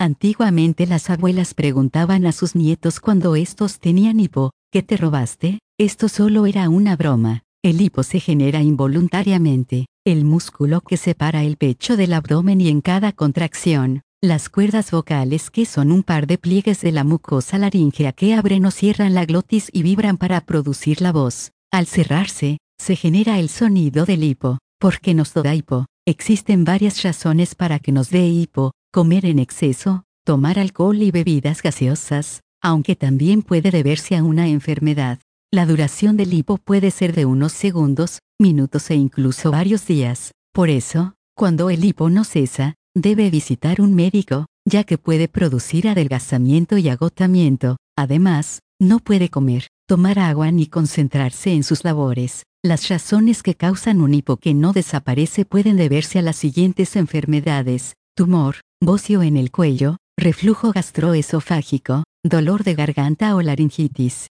Antiguamente las abuelas preguntaban a sus nietos cuando estos tenían hipo, ¿qué te robaste? Esto solo era una broma. El hipo se genera involuntariamente. El músculo que separa el pecho del abdomen y en cada contracción, las cuerdas vocales que son un par de pliegues de la mucosa laríngea que abren o cierran la glotis y vibran para producir la voz. Al cerrarse, se genera el sonido del hipo. ¿Por qué nos da hipo? Existen varias razones para que nos dé hipo: comer en exceso, tomar alcohol y bebidas gaseosas, aunque también puede deberse a una enfermedad. La duración del hipo puede ser de unos segundos, minutos e incluso varios días. Por eso, cuando el hipo no cesa, debe visitar un médico, ya que puede producir adelgazamiento y agotamiento. Además, no puede comer, tomar agua ni concentrarse en sus labores. Las razones que causan un hipo que no desaparece pueden deberse a las siguientes enfermedades: tumor, bocio en el cuello, reflujo gastroesofágico, dolor de garganta o laringitis.